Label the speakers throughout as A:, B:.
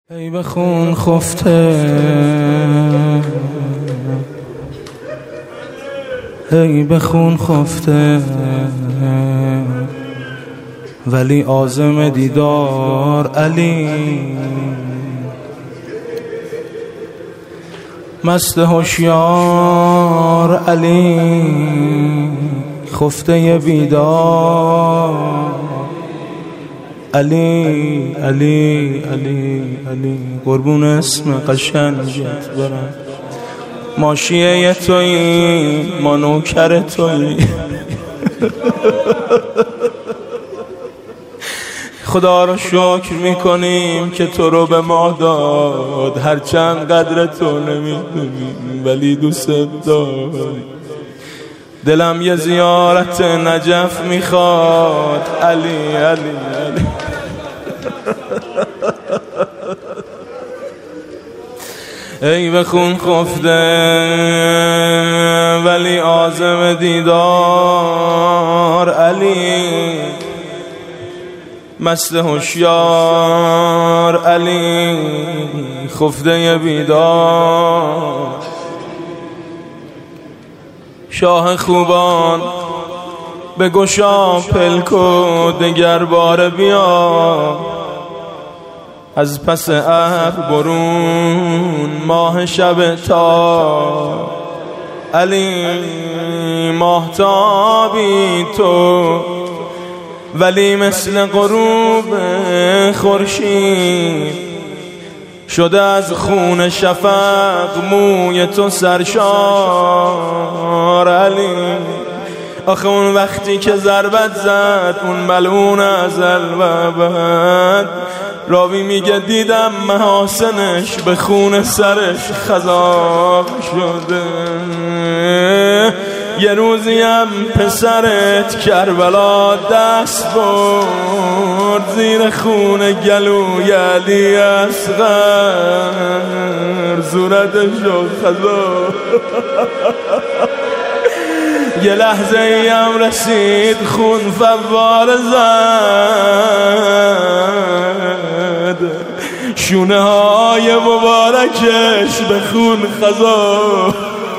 A: ای به خون خفته، ای به خون خفته، ولی عازم دیدار علی، مست هوشیار علی، خفته بیدار علی علی علی علی. قربون اسم قشنگت برم، ما شیعه تویی، ما نوکر تویی. خدا رو شکر میکنیم که تو رو به ما داد، هرچند قدر تو نمیدونیم ولی دوست داری. دلم یه زیارت نجف میخواد علی علی علی. ای به خون خفته ولی عازم دیدار علی، مست هوشیار علی، خفته بیدار. شاه خوبان به گشا پلکو دگر بار بیا، از پس ابر برون ماه شب تا علی. ماهتابی تو ولی مثل غروب خورشید، شده از خون شفق موی تو سرشار علی. آخه اون وقتی که ضربت زد اون ملعون ازل و ابد، راوی میگه دیدم محاسنش به خون سرش خضاب شده. یه روزیم پسرت کربلا دست برد زیر خون گلوی علی اصغر، صورتش شد خضاب. یه لحظه ایم رسید خون فوار زد، شونه های مبارکش به خون خضاب.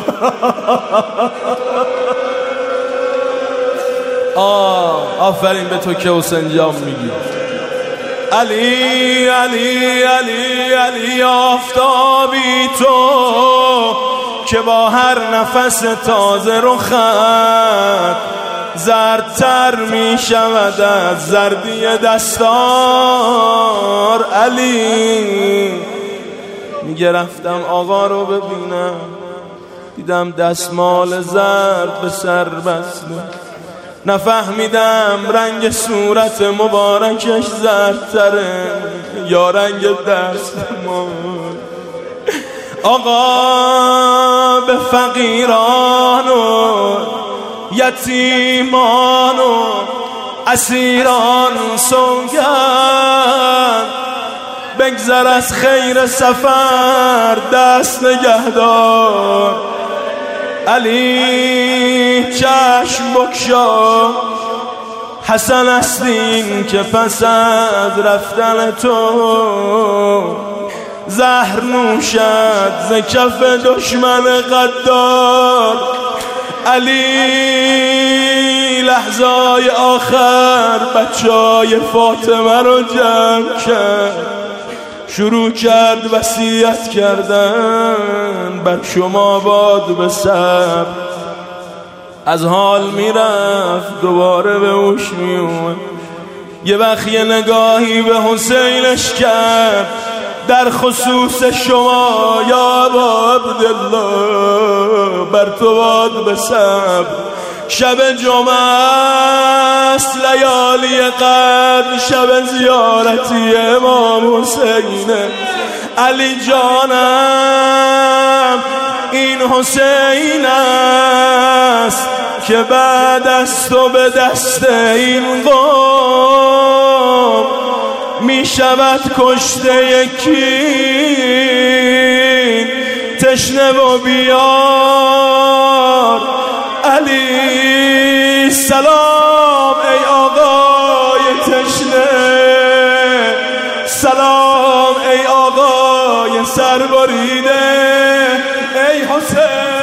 A: آفرین به تو که حسین جان میگی. علی علی علی علی، آفتابی تو که با هر نفس تازه رخت زردتر می شود از زردی دستار علی. میگه رفتم آقا رو ببینم، دیدم دستمال زرد به سر بسته، نفهمیدم رنگ صورت مبارکش زردتره یا رنگ دستمال. آقا به فقیران و یتیمان و اسیران سوگند، بگذر از خیر سفر دست نگهدار علی. چشم بکشا حسن است این که پس از رفتن تو زهر نوشد ز کف دشمن غدار علی. لحظای آخر بچهای فاطمه رو جمع کرد، شروع کرد وصیت کردن بر شما باد به صبر. از حال میرفت دوباره به هوش میومد، یه وقت یه نگاهی به حسینش کرد، در خصوص شما یا ابا عبدالله بر تو باد به صبر. شب جمعه است لیالی قدر، شب زیارتی امام حسینه علی جانم. این حسین است که بعد از تو به دست این قوم می شود کشته یکی تشنه و بیار علی. سلام ای آقای تشنه، سلام ای آقای سر بریده ای حسین